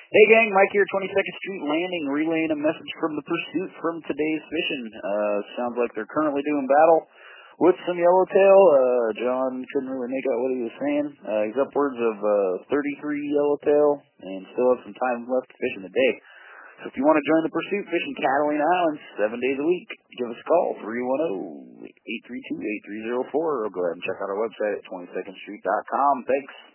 Hey gang, Mike here, 22nd Street Landing, relaying a message from the pursuit from today's fishing. Sounds like they're currently doing battle with some yellowtail. John couldn't really make out what he was saying. He's upwards of 33 yellowtail and still have some time left to fish in the day. So if you want to join the pursuit fishing Catalina Islands 7 days a week, give us a call, 310-832-8304, or go ahead and check out our website at 22ndstreet.com. Thanks.